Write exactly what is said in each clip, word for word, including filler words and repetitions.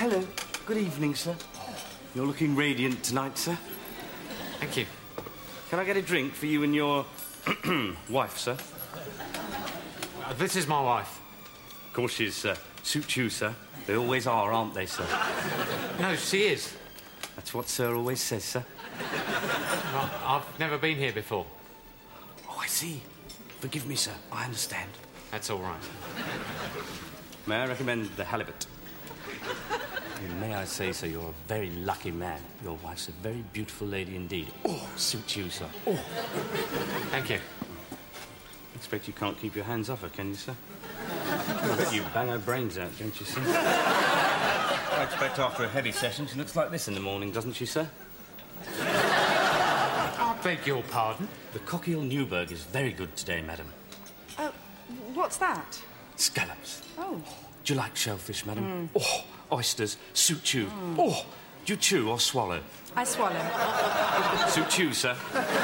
Hello. Good evening, sir. You're looking radiant tonight, sir. Thank you. Can I get a drink for you and your wife, sir? Uh, this is my wife. Of course she's uh, suits you, sir. They always are, aren't they, sir? No, she is. That's what Sir always says, sir. Well, I've never been here before. Oh, I see. Forgive me, sir. I understand. That's all right. May I recommend the halibut? And may I say, sir, you're a very lucky man. Your wife's a very beautiful lady indeed. Oh, suits you, sir. Oh. Thank you. I expect you can't keep your hands off her, can you, sir? I bet you bang her brains out, don't you, sir? I expect after a heavy session she looks like this in the morning, doesn't she, sir? I beg your pardon? The Cockheel Newburg is very good today, madam. Oh, uh, what's that? Scallops. Oh. Do you like shellfish, madam? Mm. Oh, oysters. Suit you. Mm. Oh, do you chew or swallow? I swallow. Suit you, sir.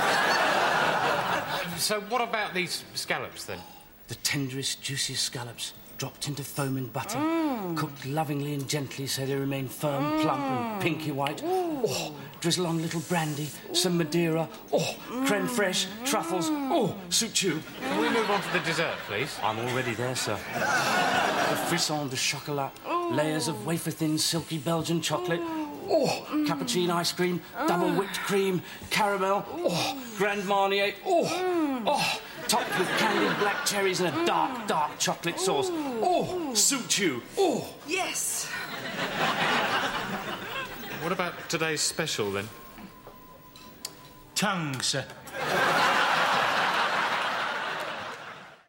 So what about these scallops, then? The tenderest, juiciest scallops, dropped into foam and butter, mm. cooked lovingly and gently so they remain firm, mm. plump and pinky white. Ooh. Oh, drizzle on a little brandy, Ooh. some Madeira. Oh, mm. creme fraiche, truffles. Oh, suit you. Can we move on to the dessert, please? I'm already there, sir. The frisson de chocolat, Ooh. layers of wafer-thin, silky Belgian chocolate. Ooh. Oh, mm. cappuccino ice cream, mm. double whipped cream, caramel. Ooh. Oh, Grand Marnier. Oh, mm. oh. Topped with candied black cherries and a dark, mm. dark chocolate sauce. Ooh. Oh, suit you. Oh. Yes. What about today's special, then? Tongue, sir.